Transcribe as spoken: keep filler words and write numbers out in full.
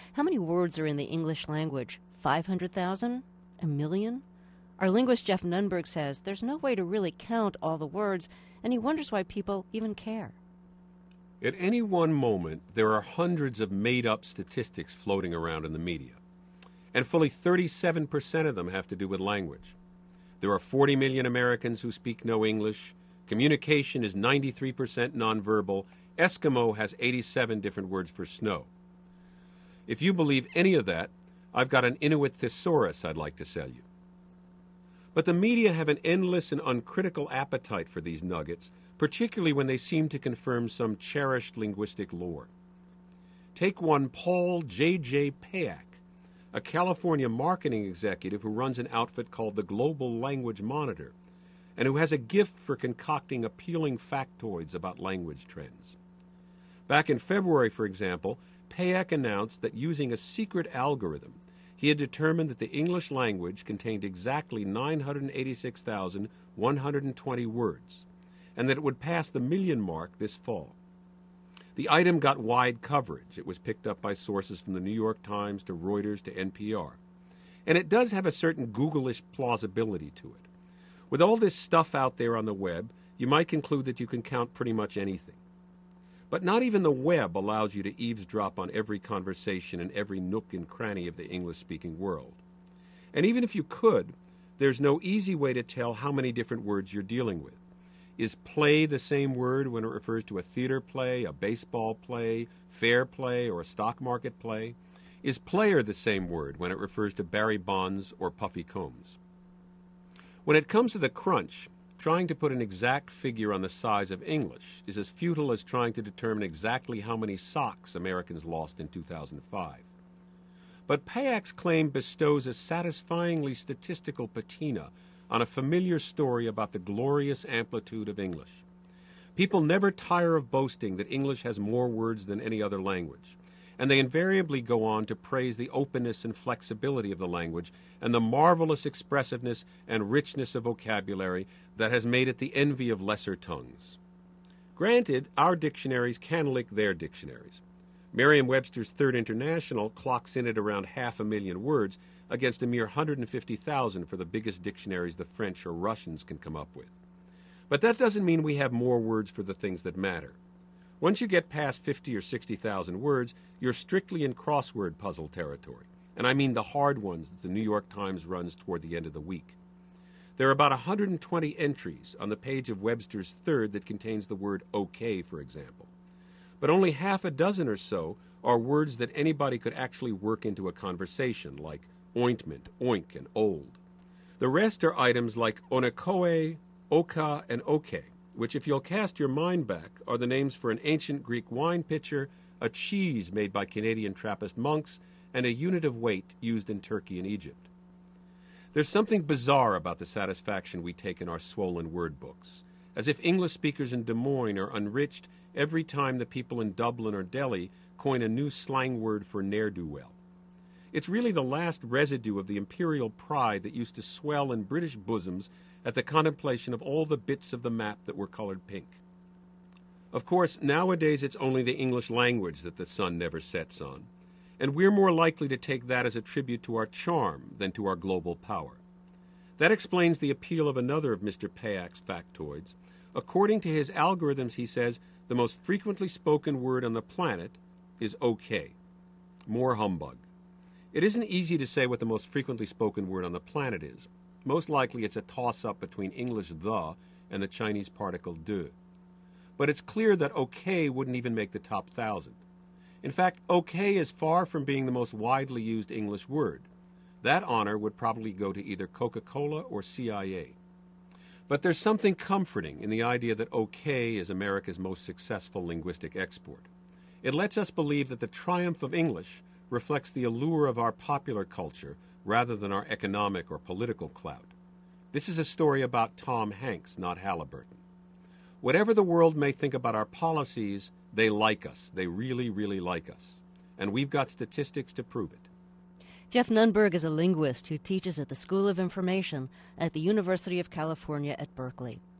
How many words are in the English language? five hundred thousand? A million? Our linguist Jeff Nunberg says there's no way to really count all the words, and he wonders why people even care. At any one moment, there are hundreds of made-up statistics floating around in the media, and fully thirty-seven percent of them have to do with language. There are forty million Americans who speak no English. Communication is ninety-three percent nonverbal. Eskimo has eighty-seven different words for snow. If you believe any of that, I've got an Inuit thesaurus I'd like to sell you. But the media have an endless and uncritical appetite for these nuggets, particularly when they seem to confirm some cherished linguistic lore. Take one Paul J J Payak, a California marketing executive who runs an outfit called the Global Language Monitor, and who has a gift for concocting appealing factoids about language trends. Back in February, for example, Payak announced that using a secret algorithm, he had determined that the English language contained exactly nine hundred eighty-six thousand one hundred twenty words, and that it would pass the million mark this fall. The item got wide coverage. It was picked up by sources from the New York Times to Reuters to N P R. And it does have a certain Google-ish plausibility to it. With all this stuff out there on the web, you might conclude that you can count pretty much anything. But not even the web allows you to eavesdrop on every conversation in every nook and cranny of the English-speaking world. And even if you could, there's no easy way to tell how many different words you're dealing with. Is play the same word when it refers to a theater play, a baseball play, fair play, or a stock market play? Is player the same word when it refers to Barry Bonds or Puffy Combs? When it comes to the crunch, trying to put an exact figure on the size of English is as futile as trying to determine exactly how many socks Americans lost in two thousand five. But Payak's claim bestows a satisfyingly statistical patina on a familiar story about the glorious amplitude of English. People never tire of boasting that English has more words than any other language, and they invariably go on to praise the openness and flexibility of the language and the marvelous expressiveness and richness of vocabulary that has made it the envy of lesser tongues. Granted, our dictionaries can lick their dictionaries. Merriam-Webster's Third International clocks in at around half a million words against a mere one hundred fifty thousand for the biggest dictionaries the French or Russians can come up with. But that doesn't mean we have more words for the things that matter. Once you get past fifty or sixty thousand words, you're strictly in crossword puzzle territory, and I mean the hard ones that the New York Times runs toward the end of the week. There are about one hundred twenty entries on the page of Webster's Third that contains the word okay, for example. But only half a dozen or so are words that anybody could actually work into a conversation, like ointment, oink, and old. The rest are items like onekoe, oka, and oke, which, if you'll cast your mind back, are the names for an ancient Greek wine pitcher, a cheese made by Canadian Trappist monks, and a unit of weight used in Turkey and Egypt. There's something bizarre about the satisfaction we take in our swollen word books, as if English speakers in Des Moines are enriched every time the people in Dublin or Delhi coin a new slang word for ne'er-do-well. It's really the last residue of the imperial pride that used to swell in British bosoms at the contemplation of all the bits of the map that were colored pink. Of course, nowadays it's only the English language that the sun never sets on, and we're more likely to take that as a tribute to our charm than to our global power. That explains the appeal of another of Mister Payak's factoids. According to his algorithms, he says, the most frequently spoken word on the planet is okay. More humbug. It isn't easy to say what the most frequently spoken word on the planet is. Most likely it's a toss-up between English the and the Chinese particle de. But it's clear that okay wouldn't even make the top thousand. In fact, okay is far from being the most widely used English word. That honor would probably go to either Coca-Cola or C I A. But there's something comforting in the idea that okay is America's most successful linguistic export. It lets us believe that the triumph of English reflects the allure of our popular culture rather than our economic or political clout. This is a story about Tom Hanks, not Halliburton. Whatever the world may think about our policies, they like us. They really, really like us. And we've got statistics to prove it. Jeff Nunberg is a linguist who teaches at the School of Information at the University of California at Berkeley.